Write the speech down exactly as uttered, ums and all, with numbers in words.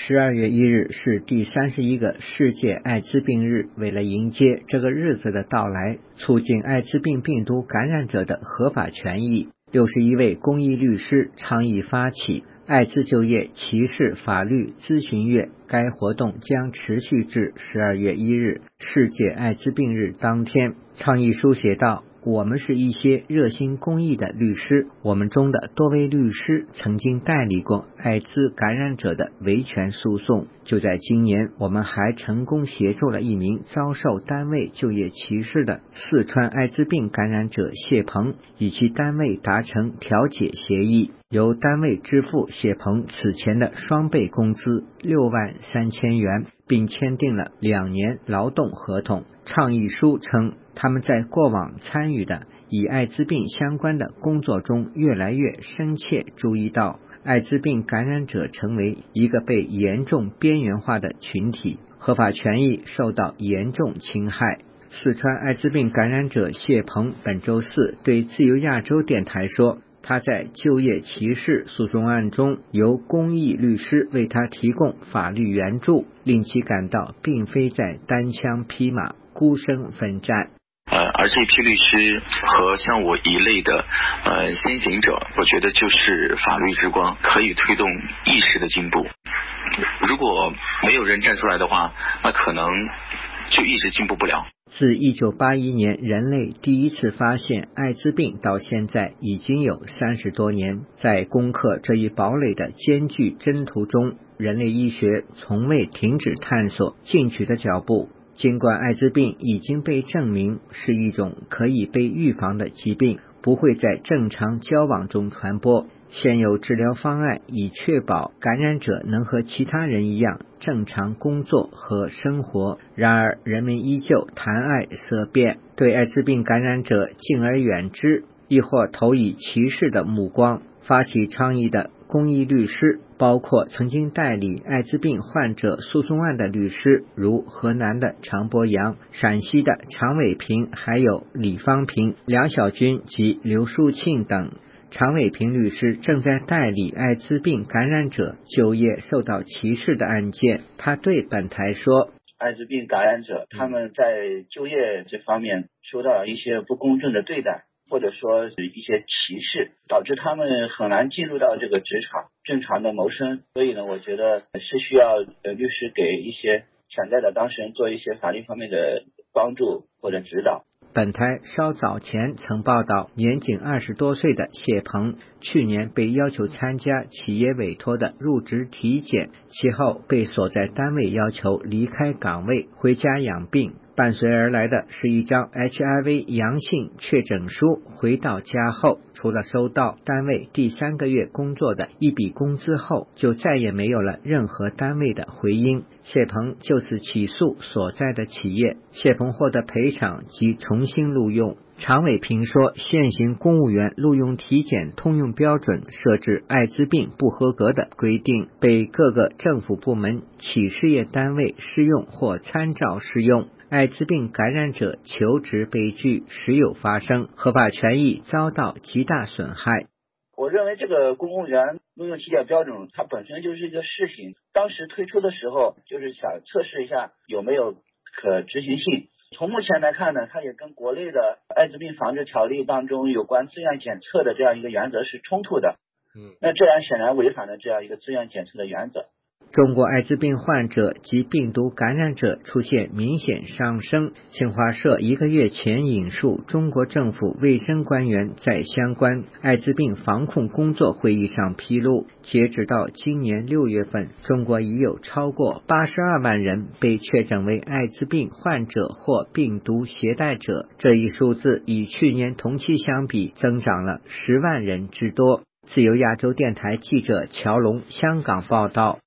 十二月一日是第三十一个世界艾滋病日，为了迎接这个日子的到来，促进艾滋病病毒感染者的合法权益，六十一位公益律师倡议发起艾滋就业歧视法律咨询月。该活动将持续至十二月一日世界艾滋病日当天。倡议书写道，我们是一些热心公益的律师，我们中的多位律师曾经代理过艾滋感染者的维权诉讼。就在今年，我们还成功协助了一名遭受单位就业歧视的四川艾滋病感染者谢鹏，与其单位达成调解协议，由单位支付谢鹏此前的双倍工资六万三千元，并签订了两年劳动合同。倡议书称，他们在过往参与的与艾滋病相关的工作中，越来越深切注意到艾滋病感染者成为一个被严重边缘化的群体，合法权益受到严重侵害。四川艾滋病感染者谢鹏本周四对自由亚洲电台说，他在就业歧视诉讼案中由公益律师为他提供法律援助，令其感到并非在单枪匹马孤身奋战。 呃，而这批律师和像我一类的呃先行者，我觉得就是法律之光，可以推动意识的进步。如果没有人站出来的话，那可能就一直进步不了。 自一九八一年人类第一次发现艾滋病到现在已经有三十多年，在攻克这一堡垒的艰巨征途中，人类医学从未停止探索进取的脚步。尽管艾滋病已经被证明是一种可以被预防的疾病，不会在正常交往中传播，现有治疗方案以确保感染者能和其他人一样正常工作和生活。然而人们依旧谈爱色变，对艾滋病感染者敬而远之，亦或投以歧视的目光。发起倡议的公益律师包括曾经代理艾滋病患者诉讼案的律师，如河南的常博阳、陕西的常伟平，还有李方平、梁小军及刘树庆等。常伟平律师正在代理艾滋病感染者就业受到歧视的案件，他对本台说， 艾滋病感染者他们在就业这方面受到了一些不公正的对待，或者说是一些歧视，导致他们很难进入到这个职场正常的谋生。所以呢，我觉得是需要律师给一些潜在的当事人做一些法律方面的帮助或者指导。 本台稍早前曾报道，年仅二十多岁的谢鹏去年被要求参加企业委托的入职体检，其后被所在单位要求离开岗位回家养病，伴随而来的是一张 H I V 阳性确诊书。回到家后，除了收到单位第三个月工作的一笔工资后，就再也没有了任何单位的回音。谢鹏就此起诉所在的企业，谢鹏获得赔偿及重新录用。常伟平说，现行公务员录用体检通用标准设置艾滋病不合格的规定，被各个政府部门、企事业单位适用或参照适用。艾滋病感染者求职悲剧时有发生，合法权益遭到极大损害。 我认为这个公务员录用体检标准它本身就是一个试行，当时推出的时候就是想测试一下有没有可执行性。从目前来看呢，它也跟国内的艾滋病防治条例当中有关自愿检测的这样一个原则是冲突的。嗯，那这样显然违反了这样一个自愿检测的原则。 中国艾滋病患者及病毒感染者出现明显上升。新华社一个月前引述中国政府卫生官员在相关艾滋病防控工作会议上披露，截止到今年六月份，中国已有超过八十二万人被确诊为艾滋病患者或病毒携带者，这一数字与去年同期相比增长了十万人之多。自由亚洲电台记者乔龙香港报道。